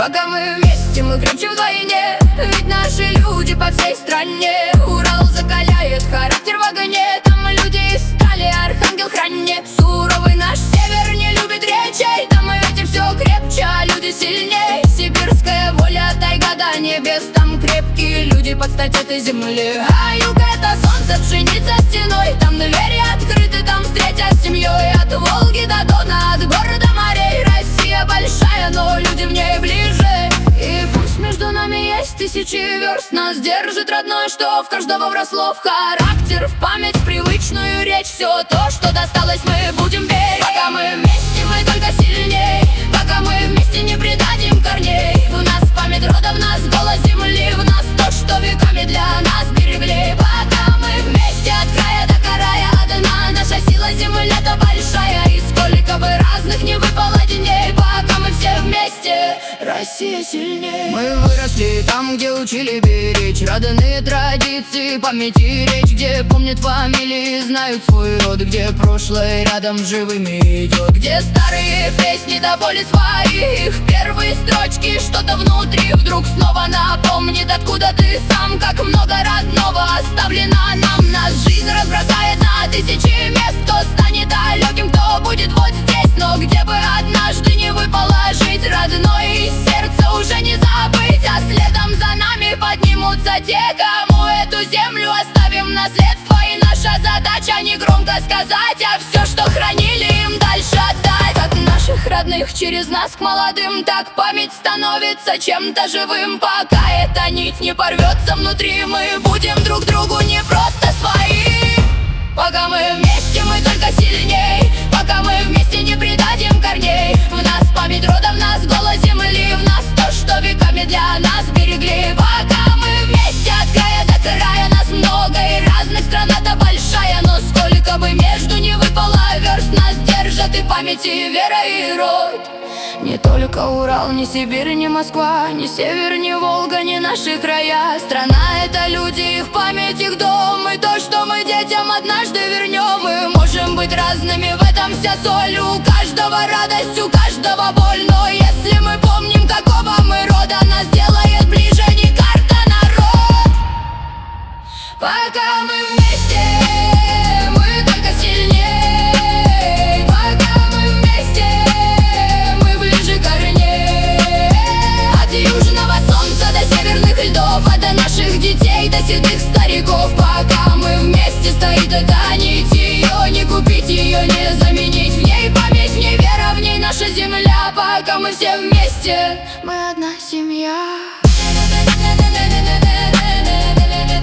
Пока мы вместе, мы крепче вдвойне. Ведь наши люди по всей стране. Урал закаляет характер в огне. Там люди из стали, архангел хране. Суровый наш север не любит речей. Там эти все крепче, а люди сильней. Сибирская воля, тайга до небес. Там крепкие люди под стать этой земле. А юг — это солнце, пшеница стеной. Там двери открыты, там встретят с семьей. От Волги до Дона, от гор до морей. Россия большая, но люди в ней ближе. И пусть между нами есть тысячи верст, нас держит родное, что в каждого вросло. В характер, в память, в привычную речь. Все то, что досталось, мы будем беречь. Пока мы вместе, мы только сильней. Пока мы вместе, не предадим корней. В нас память рода, в нас голос земли. В нас то, что веками для нас берегли. Пока мы вместе, от края до края одна. Наша сила земля-то большая. И сколько бы разных не выпало дней, пока мы все вместе, Россия сильнее. Мы выросли там, где учили беречь родные традиции, память и речь. Где помнят фамилии, знают свой род. Где прошлое рядом живыми идет. Где старые песни до боли своих. Первые строчки, что-то внутри вдруг снова напомнит, откуда ты сам. Как много родного оставлено нам. Нас жизнь разбросает на тысячи мест. Кто станет далеким, кто будет вот здесь. Но где бы однажды не выпало жить, родной из сердца уже не забыть. А следом за нами поднимутся те, кому эту землю оставим наследство. И наша задача не громко сказать, а все, что хранили, им дальше отдать. От наших родных через нас к молодым, так память становится чем-то живым. Пока эта нить не порвется внутри, мы будем друг другу не просто свои. Пока мы вместе, мы только сильней. Пока мы вместе, не предадим корней. В нас память рода, в нас голос земли. В нас то, что веками для нас берегли. Пока мы вместе, от края до края. Нас много и разных, страна-то большая. Но сколько бы между не выпало верст, нас держат и память, и вера, и род. Не только Урал, ни Сибирь, ни Москва, ни север, ни Волга, ни наши края. Страна — это люди, их память, их дом. И то, что мы детям однажды вернем. Мы можем быть разными, в этом вся соль. У каждого радость, у каждого боль. Но если мы помним, какого мы рода, нас делает ближе не карта, народ. Пока мы вместе, мы только сильнее. От наших детей до седых стариков. Пока мы вместе, стоит эта нить. Ее не купить, ее не заменить. В ней память, в ней вера, в ней наша земля. Пока мы все вместе, мы одна семья.